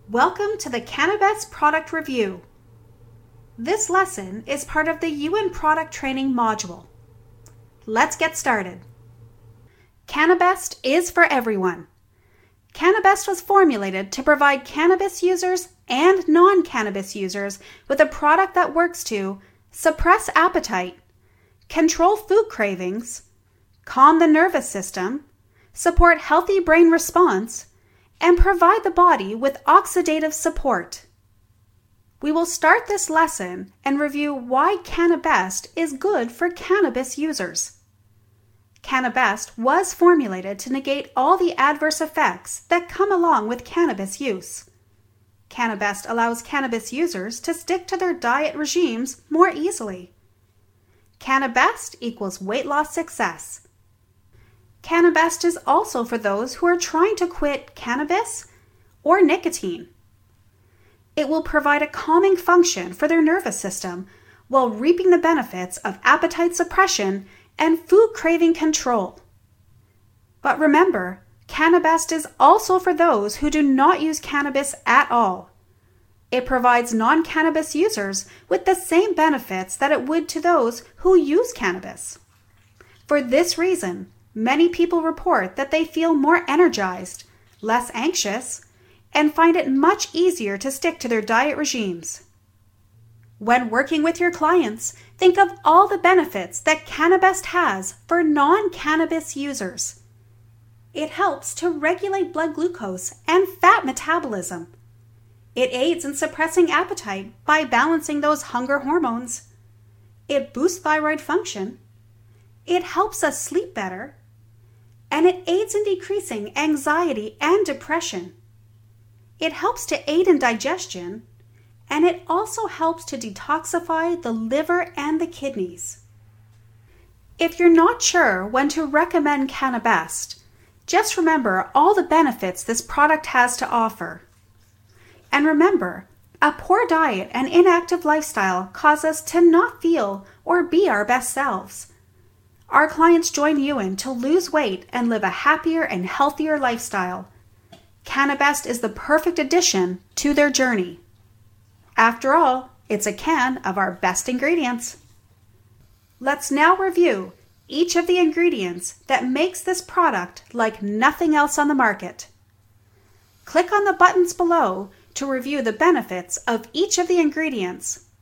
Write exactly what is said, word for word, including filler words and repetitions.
Welcome to the Cannabest Product Review. This lesson is part of the U N Product Training module. Let's get started. Cannabest is for everyone. Cannabest was formulated to provide cannabis users and non-cannabis users with a product that works to suppress appetite, control food cravings, calm the nervous system, support healthy brain response, and provide the body with oxidative support. We will start this lesson and review why Cannabest is good for cannabis users. Cannabest was formulated to negate all the adverse effects that come along with cannabis use. Cannabest allows cannabis users to stick to their diet regimes more easily. Cannabest equals weight loss success. Cannabest is also for those who are trying to quit cannabis or nicotine. It will provide a calming function for their nervous system while reaping the benefits of appetite suppression and food craving control. But remember, Cannabest is also for those who do not use cannabis at all. It provides non-cannabis users with the same benefits that it would to those who use cannabis. For this reason, many people report that they feel more energized, less anxious, and find it much easier to stick to their diet regimes. When working with your clients, think of all the benefits that Cannabest has for non-cannabis users. It helps to regulate blood glucose and fat metabolism. It aids in suppressing appetite by balancing those hunger hormones. It boosts thyroid function. It helps us sleep better. And it aids in decreasing anxiety and depression. It helps to aid in digestion, and it also helps to detoxify the liver and the kidneys. If you're not sure when to recommend Cannabest, just remember all the benefits this product has to offer. And remember, a poor diet and inactive lifestyle cause us to not feel or be our best selves. Our clients join U N to lose weight and live a happier and healthier lifestyle. Cannabest is the perfect addition to their journey. After all, it's a can of our best ingredients. Let's now review each of the ingredients that makes this product like nothing else on the market. Click on the buttons below to review the benefits of each of the ingredients.